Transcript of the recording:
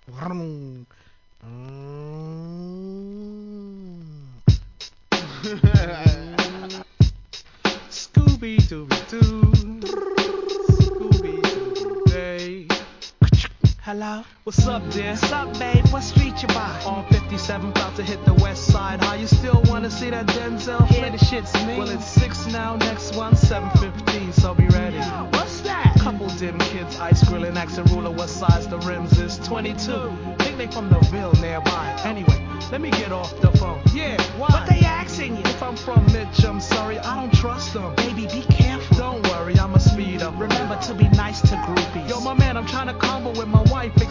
Mm. Scooby Dooby Doo. Scooby Dooby Day. Hello? What's up, dear? What's up, babe? What street you by? On 57, about to hit the west side. How you still wanna see that Denzel Yeah, flick? the shit's me. Well, it's 6 now, next one, 7:15, so be ready. What's that? Couple dim kids, ice grilling, asking ruler what size the rims is. 22. Think they from the Ville nearby. Anyway, let me get off the phone. Yeah, why? What they asking you? If I'm from Mitch, I'm sorry, I don't trust them. Baby, be careful. Don't worry, I'ma speed up. Remember to be nice to groupies. Yo, my man, I'm trying to combo with my wife